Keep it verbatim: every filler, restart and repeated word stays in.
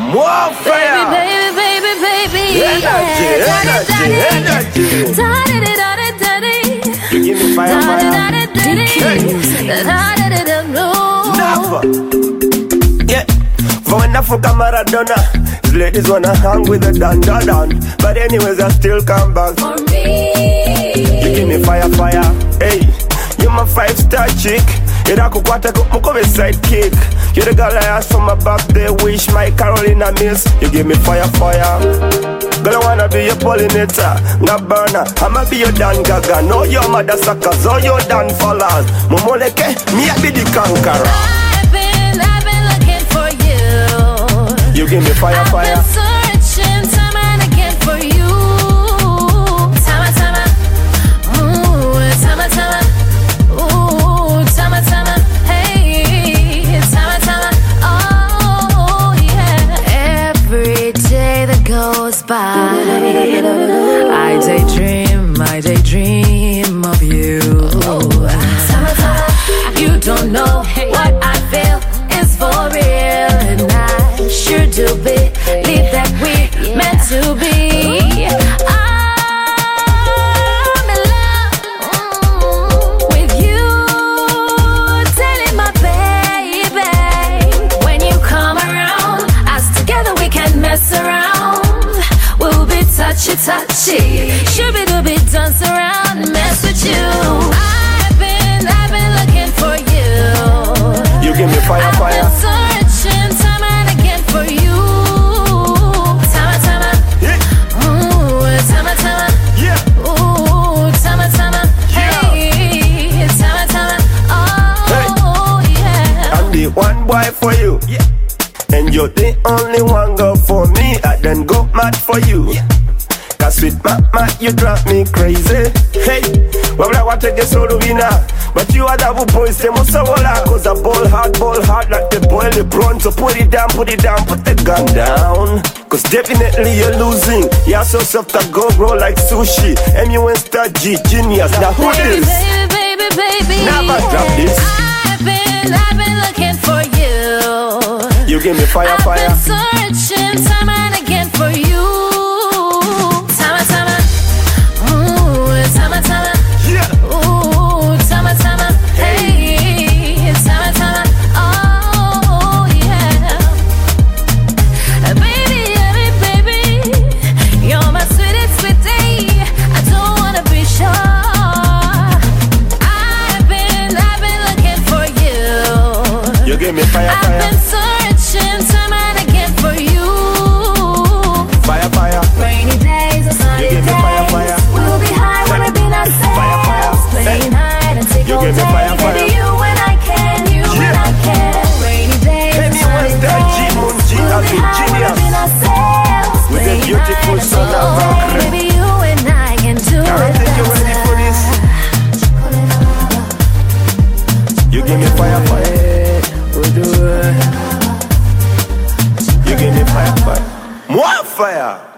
More fire. Baby, baby, baby, baby. Energy, energy, energy. You give me fire, fire. Never. Yeah. For when I fuck a Maradona, these ladies wanna hang with the dan dan dan. But anyways, I still come back For me. You give me fire, fire. Hey, you're my five star chick. Ira kukwata kumukobe sidekick. You're the girl I asked for my birthday wish. My Carolina miss. You give me fire, fire. Girl, I wanna be your pollinator, nga burner. I'ma be your Dan Gaga. No, your mother suckers, all your Dan fallers. Momoleke, me I be the conqueror. I've been, I've been looking for you. You give me fire, I've fire. been searching time and again for you. Time, time, ooh, time, time, ooh, time, time, hey, time, time, oh yeah. Every day that goes by, I daydream, I daydream of you. You don't know what I feel is for real, and I sure do believe that we're meant to be. I'm in love with you, telling my baby, when you come around, us together we can mess around. We'll be touchy touchy, shooby dooby, dance around, mess with you. I've been, I've been looking for you. You give me fire, I've fire. been searching time and again for you. Time, time, Yeah, ooh, time, time, yeah. ooh, time, time, hey, time, time, oh yeah. I'm the one boy for you. Yeah. And you're the only one girl for me. I then go mad for you. Yeah. Cause with my man, you drive me crazy. Hey, well, I want to get so winner. But you are the boys, they must have all that. Cause I ball hard, ball hard like they boil the bronze. So put it down, put it down, put the gun down. Cause definitely you're losing. You're so soft, I go roll like sushi. M U N star G, genius. Now who Baby, this? baby, baby, baby. Never drop this. I've been, I've been looking for you. You give me fire, I've fire. been searching time and again for you. Time, time, ooh, time, time, Yeah. ooh, time, time, hey, time, time, oh yeah. Baby, baby, baby, you're my sweetest sweetie. I don't wanna be sure. I've been, I've been looking for you. You give me fire, I've fire. been searching time and again for you. Fire, fire. Rainy days or sunny You give me fire, days, fire. we'll be high when we be ourselves. Fire, fire. Playing hide and seek You all give me day. fire, fire. Baby, you and I can, you and Yeah. I can. Rainy days or M U N sunny star G, days, Moon G, we'll I'll be be high when we genius. be ourselves. With a Playing beautiful hide and son seek of all a day. crib. Baby, you and I can do I don't it think you're ready for this. You give me fire, fire. You give me fire, fire. More fire.